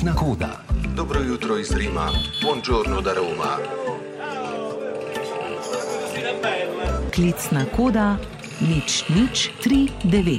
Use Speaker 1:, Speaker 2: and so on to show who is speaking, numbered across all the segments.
Speaker 1: Klicna koda.
Speaker 2: Dobro jutro iz Rima. Buongiorno da Roma.
Speaker 1: Klicna koda 0039.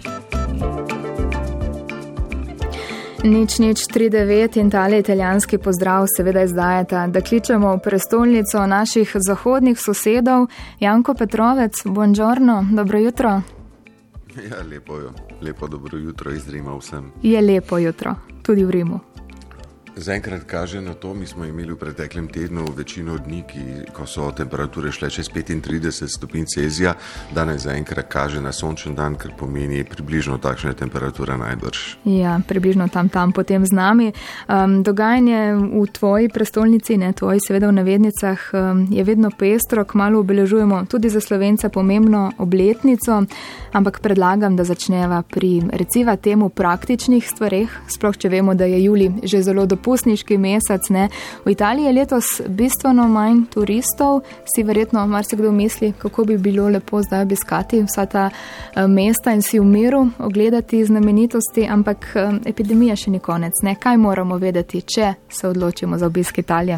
Speaker 3: 0039 in tale italijanski pozdrav seveda izdajata, da kličemo v prestolnico naših zahodnih sosedov. Janko Petrovec, buongiorno, dobro jutro.
Speaker 2: Ja, lepo dobro jutro iz Rima vsem.
Speaker 3: Je lepo jutro, tudi v Rimu.
Speaker 2: Zaenkrat kaže na to, mi smo imeli v preteklem tednu večino dni, ko so temperature šle čez 35 stopinj Celzija, danes zaenkrat kaže na sončen dan, kar pomeni približno takšne temperature najbrž.
Speaker 3: Ja, približno tam potem z nami. Dogajanje v tvoji prestolnici, ne tvoji, seveda v navednicah, je vedno pestro, kmalu obeležujemo tudi za Slovence pomembno obletnico, ampak predlagam, da začneva pri reciva temu praktičnih stvareh, sploh če vemo, da je julij že zelo dopustniški mesec, ne. V Italiji je letos bistveno manj turistov, si verjetno marsikdo misli, kako bi bilo lepo zdaj obiskati vsa ta mesta in si v miru ogledati znamenitosti, ampak epidemija še ni konec, ne. Kaj moramo vedeti, če se odločimo za obisk Italije?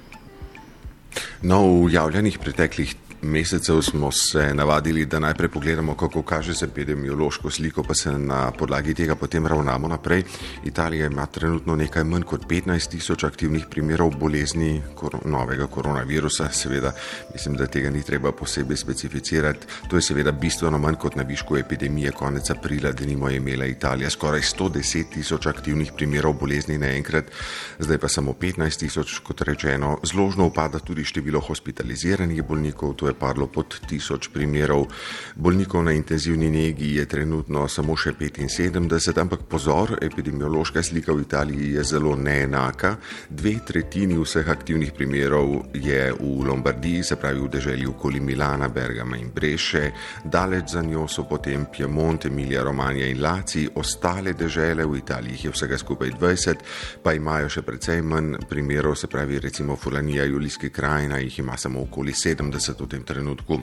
Speaker 2: No, v javljanjih preteklih mesecev smo se navadili, da najprej pogledamo, kako kaže se epidemiološko sliko, pa se na podlagi tega potem ravnamo naprej. Italija ima trenutno nekaj manj kot 15,000 aktivnih primerov bolezni novega koronavirusa. Seveda, mislim, da tega ni treba posebej specificirati. To je seveda bistveno manj kot na višku epidemije konec aprila, denimo je imela Italija skoraj 110,000 aktivnih primerov bolezni naenkrat, zdaj pa samo 15,000, kot rečeno. Zložno upada tudi število hospitaliziranih bolnikov, to je padlo pod 1000 primerov. Bolnikov na intenzivni negi je trenutno samo še 75, ampak pozor, epidemiološka slika v Italiji je zelo neenaka. 2/3 vseh aktivnih primerov je v Lombardiji, se pravi v deželi okoli Milana, Bergama in Breše. Daleč za njo so potem Piemont, Emilia Romagna in Lazio, ostale dežele, v Italiji je vsega skupaj 20, pa imajo še precej manj primerov, se pravi recimo Furlanija, Julijski krajina, jih ima samo okoli 70 v tem trenutku.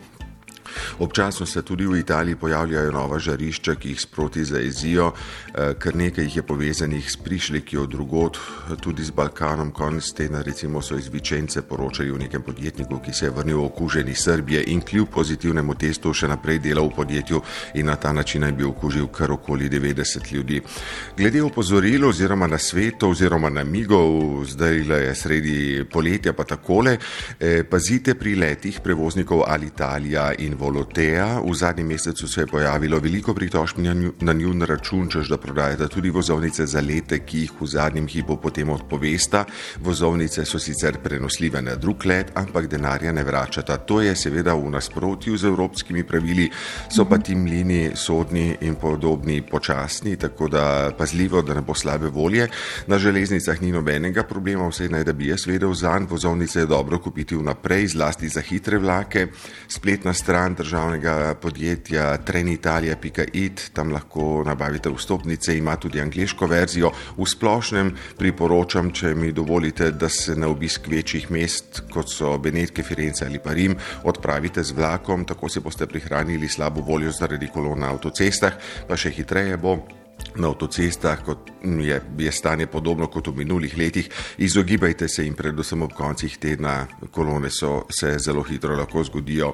Speaker 2: Občasno se tudi v Italiji pojavljajo nova žarišča, ki jih sproti zajezijo, kar nekaj jih je povezanih s prišleki od drugod, tudi z Balkanom. Konec tedna recimo so iz Vicence poročali o nekem podjetniku, ki se je vrnil okužen iz Srbije in kljub pozitivnemu testu še naprej delal v podjetju in na ta način je bil okužil kar okoli 90 ljudi. Glede opozoril oziroma nasvetov oziroma namigov, zdaj je sredi poletja pa takole, pazite pri letih prevoznikov Alitalia in Volotea. V zadnjem mesecu se je pojavilo veliko pritožb na njun račun, češ da prodajata tudi vozovnice za lete, ki jih v zadnjem hipu potem odpovesta. Vozovnice so sicer prenosljive na drug let, ampak denarja ne vračata. To je seveda v nasprotju z evropskimi pravili, so pa ti mlini sodni in podobni počasni, tako da pazljivo, da ne bo slabe volje. Na železnicah ni nobenega problema, vsaj naj da bi jaz vedel zanj. Vozovnice je dobro kupiti vnaprej, zlasti za hitre vlake. Spletna stran državnega podjetja trenitalia.it, tam lahko nabavite vstopnice, ima tudi angleško verzijo. V splošnem priporočam, če mi dovolite, da se na obisk večjih mest, kot so Benetke, Firenze ali pa Rim, odpravite z vlakom, tako se boste prihranili slabo voljo zaradi kolon na avtocestah, pa še hitreje bo. Na avtocestah, kot je stanje podobno kot v minulih letih, izogibajte se jim predvsem ob koncih tedna, kolone se zelo hitro lahko zgodijo.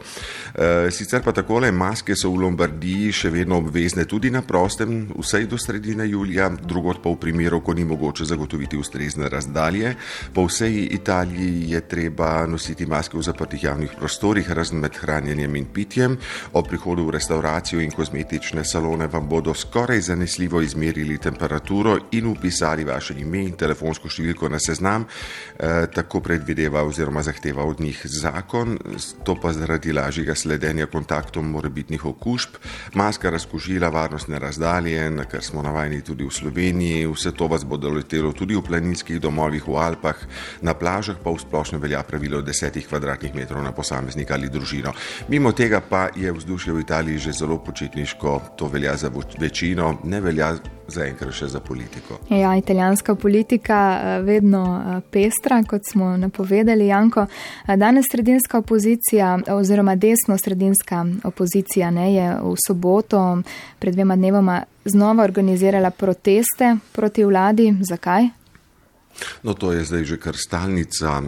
Speaker 2: Sicer pa takole, maske so v Lombardiji še vedno obvezne tudi na prostem, vsaj do sredine julija, drugod pa v primeru, ko ni mogoče zagotoviti ustrezne razdalje. Po vsej Italiji je treba nositi maske v zaprtih javnih prostorih, razen med hranjenjem in pitjem. Ob prihodu v restauracijo in kozmetične salone vam bodo skoraj zanesljivo izmerili temperaturo in upisali vaše ime in telefonsko številko na seznam, tako predvideva oziroma zahteva od njih zakon, to pa zaradi lažjega sledenja kontaktom morebitnih okužb. Maska, razkužila, varnostne razdalje, na kar smo navajeni tudi v Sloveniji, vse to vas bo doletelo tudi v planinskih domovih v Alpah, na plažah pa v splošnem velja pravilo 10 kvadratnih metrov na posameznika ali družino. Mimo tega pa je vzdušje v Italiji že zelo počitniško, to velja za večino, ne velja zaenkrat še za politiko. Ja, italijanska politika vedno pestra, kot smo napovedali, Janko. Danes sredinska opozicija oziroma desno-sredinska opozicija je v soboto pred 2 dnevoma znova organizirala proteste proti vladi. Zakaj? No, to je zdaj že kar stalnica,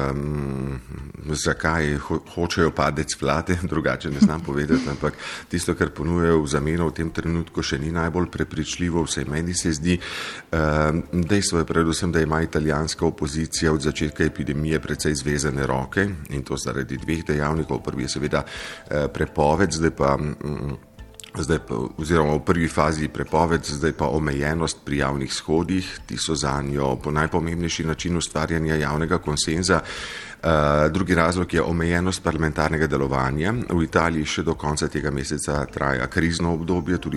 Speaker 2: zakaj hočejo padec vlade, drugače ne znam povedati, ampak tisto, kar ponujajo v zameno v tem trenutku, še ni najbolj prepričljivo, vsaj meni se zdi. Dejstvo je predvsem, da ima italijanska opozicija od začetka epidemije precej zvezane roke in to zaradi dveh dejavnikov. Prvi je seveda prepoved, oziroma v prvi fazi prepoved, zdaj pa omejenost pri javnih shodih. Ti so zanjo po najpomembnejši način ustvarjanja javnega konsenza. Drugi razlog je omejenost parlamentarnega delovanja. V Italiji še do konca tega meseca traja krizno obdobje, tudi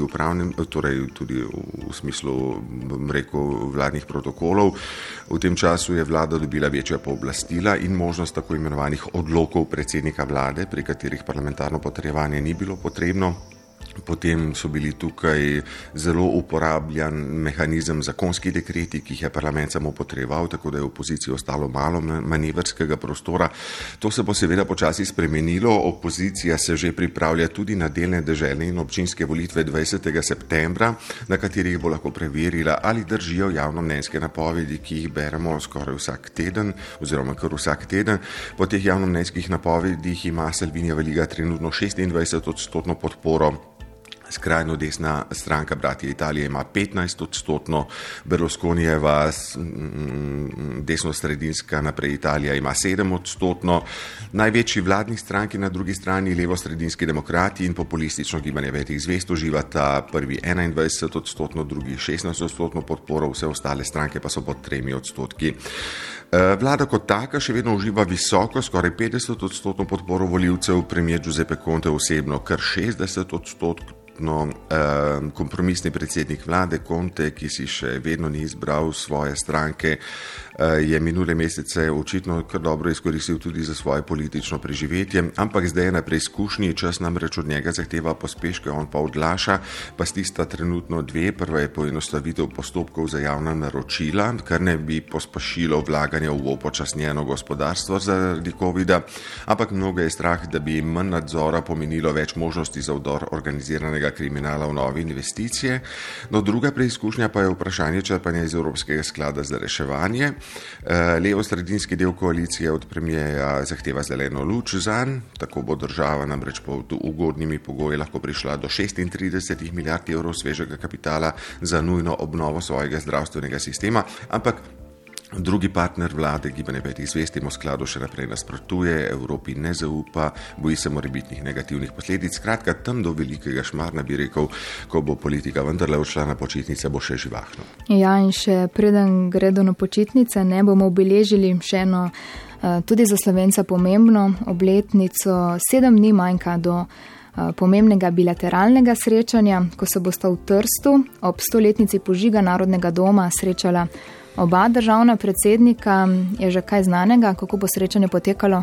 Speaker 2: v smislu, rekel, vladnih protokolov. V tem času je vlada dobila večja pooblastila in možnost tako imenovanih odlokov predsednika vlade, pri katerih parlamentarno potrjevanje ni bilo potrebno. Potem so bili tukaj zelo uporabljan mehanizem zakonski dekreti, ki jih je parlament samo potreboval, tako da je opoziciji ostalo malo manevrskega prostora. To se bo seveda počasi spremenilo. Opozicija se že pripravlja tudi na delne deželne in občinske volitve 20. septembra, na katerih bo lahko preverila, ali držijo javnomnenjske napovedi, ki jih beremo skoraj vsak teden, oziroma kar vsak teden. Po teh javnomnenjskih napovedih ima Salvinijeva liga trenutno 26% podporo. Skrajno desna stranka Bratje Italije ima 15%, Berlusconijeva desno-sredinska Naprej Italija ima 7%, največji vladni stranki na drugi strani levo-sredinski demokrati in populistično gibanje Petih zvezd uživata prvi 21%, drugi 16% podporo, vse ostale stranke pa so pod 3%. Vlada kot taka še vedno uživa visoko, skoraj 50% podporo voljivcev, premier Giuseppe Conte osebno kar 60%. Kompromisni predsednik vlade Conte, ki si še vedno ni izbral svoje stranke, je minule mesece očitno kar dobro izkoristil tudi za svoje politično preživetje, ampak zdaj je na preizkušnji, čas namreč od njega zahteva pospeške, on pa odlaša, pa stista trenutno dve. Prva je poenostavitev postopkov za javna naročila, kar ne bi pospešilo vlaganja v upočasnjeno gospodarstvo zaradi covida, ampak mnogo je strah, da bi manj nadzora pomenilo več možnosti za vdor organiziranega kriminala v nove investicije. No, druga preizkušnja pa je vprašanje črpanja iz Evropskega sklada za reševanje. Levo-sredinski del koalicije od premijeja zahteva zeleno luč zanj, tako bo država namreč pod ugodnimi pogoji lahko prišla do 36 milijard evrov svežega kapitala za nujno obnovo svojega zdravstvenega sistema, ampak drugi partner vlade, gibanje Petih zvezd, temu skladu še naprej nasprotuje, Evropi ne zaupa, boji se morebitnih negativnih posledic. Skratka, tam do velikega šmarna, bi rekel, ko bo politika vendarle odšla na počitnice, bo še živahno.
Speaker 3: Ja, in še preden gredo na počitnice, ne bomo obeležili še eno tudi za Slovenca pomembno obletnico. 7 dni manjka do pomembnega bilateralnega srečanja, ko se bosta v Trstu ob 100-letnici požiga Narodnega doma srečala oba državna predsednika. Je že kaj znanega, kako bo srečanje potekalo?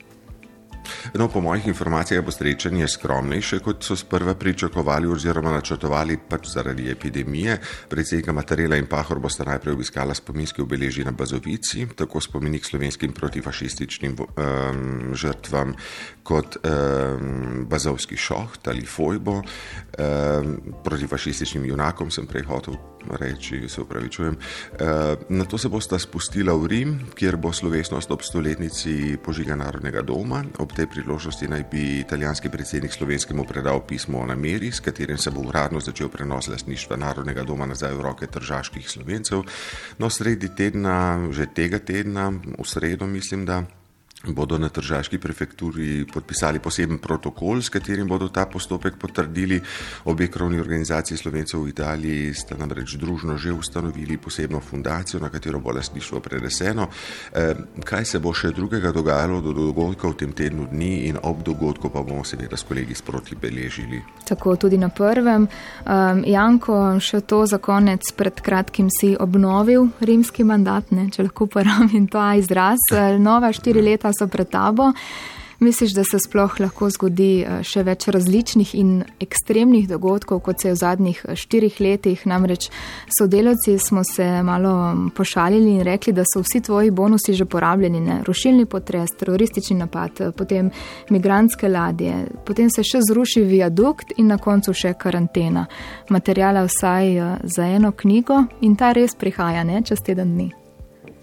Speaker 2: No, po mojih informacijah bo srečanje skromnejše, kot so sprva pričakovali oziroma načrtovali pač zaradi epidemije. Predsednika Mattarella in Pahor bosta najprej obiskala spominske obeležje na Bazovici, tako spomenik slovenskim protifašističnim žrtvam kot Bazovski šoht ali Fojbo. Protifašističnim junakom sem prej hotel reči, se upravičujem. Nato se bosta spustila v Rim, kjer bo slovesnost ob 100-letnici požiga Narodnega doma. Ob tej priložnosti naj bi italijanski predsednik slovenskemu predal pismo o nameri, s katerim se bo uradno začel prenos lastništva Narodnega doma nazaj v roke tržaških Slovencev. No, sredi tedna, že tega tedna, v sredo mislim, da bodo na tržaški prefekturi podpisali poseben protokol, s katerim bodo ta postopek potrdili. Obe krovni organizaciji Slovencev v Italiji sta namreč družno že ustanovili posebno fundacijo, na katero bo lastništvo preneseno. Kaj se bo še drugega dogajalo do dogodka v tem tednu dni in ob dogodku pa bomo seveda s kolegi sproti beležili. Tako
Speaker 3: tudi na prvem. Janko, še to za konec, pred kratkim si obnovil rimski mandat, ne? Če lahko uporabim ta izraz, nova 4 leta so pred tabo. Misliš, da se sploh lahko zgodi še več različnih in ekstremnih dogodkov, kot se je v zadnjih 4 letih? Namreč sodelavci smo se malo pošalili in rekli, da so vsi tvoji bonusi že porabljeni, ne? Rušilni potres, teroristični napad, potem migrantske ladje, potem se še zruši viadukt in na koncu še karantena. Materijala vsaj za eno knjigo in ta res prihaja, ne? Čez teden dni.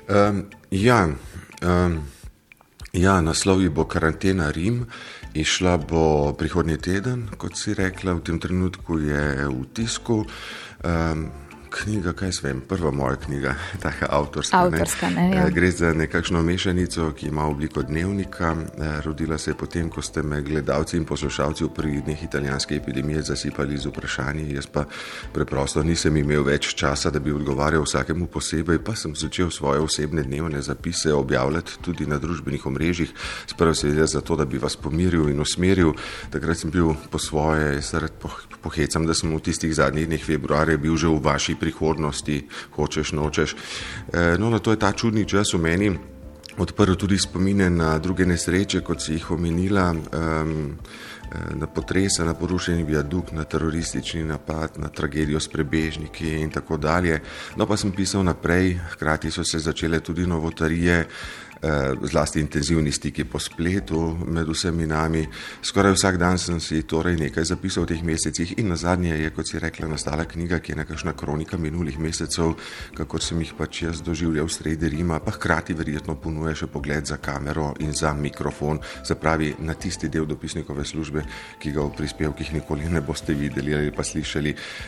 Speaker 2: Naslov bo Karantena Rim. Išla bo prihodnji teden, kot si rekla, v tem trenutku je v tisku. Knjiga, kaj svem, prva moja knjiga, taka avtorska,
Speaker 3: ne? Ja.
Speaker 2: Gre za nekakšno mešanico, ki ima obliko dnevnika. Rodila se je potem, ko ste me gledalci in poslušalci v prvih dneh italijanske epidemije zasipali z vprašanji. Jaz pa preprosto nisem imel več časa, da bi odgovarjal vsakemu posebej, pa sem začel svoje osebne dnevne zapise objavljati tudi na družbenih omrežjih. Sprva seveda zato, da bi vas pomiril in usmeril. Takrat sem bil po svoje, pohecam, da sem v tistih zadnjih dneh februarja bil že v vaši prihodnosti, hočeš, nočeš. No, to je ta čudni čas v meni odprl tudi spomine na druge nesreče, kot si jih omenila, na potrese, na porušeni viadukt, na teroristični napad, na tragedijo s prebežniki in tako dalje. No, pa sem pisal naprej, hkrati so se začele tudi novotarije, zlasti intenzivni stiki po spletu med vsemi nami. Skoraj vsak dan sem si torej nekaj zapisal v teh mesecih in nazadnje je, kot si rekla, nastala knjiga, ki je nekakšna kronika minulih mesecev, kakor sem jih pač jaz doživljal v sredi Rima, pa hkrati verjetno ponuja še pogled za kamero in za mikrofon, se pravi na tisti del dopisnikove službe, ki ga v prispevkih nikoli ne boste videli ali pa slišali.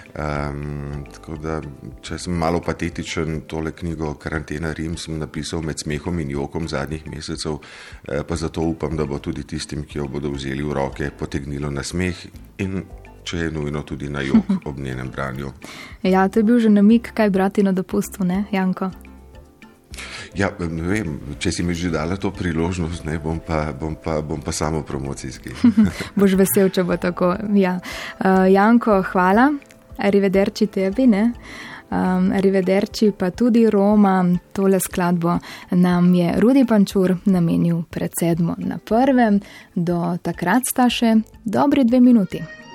Speaker 2: Tako da, če sem malo patetičen, tole knjigo Karantena Rim sem napisal med smehom in jokom zadnjih mesecev, pa zato upam, da bo tudi tistim, ki jo bodo vzeli v roke, potegnilo na smeh in če je nujno tudi na jok ob njenem branju.
Speaker 3: Ja, to je bil že namig, kaj brati na dopustu, ne, Janko?
Speaker 2: Ja, ne vem, če si mi že dala to priložnost, ne, bom pa samo promocijski.
Speaker 3: Boš vesel, če bo tako, ja. Janko, hvala, arrivederci tebi, ne? Arrivederci pa tudi Roma, tole skladbo nam je Rudi Pančur namenil pred 7:01. Do takrat sta še dobri 2 minuti.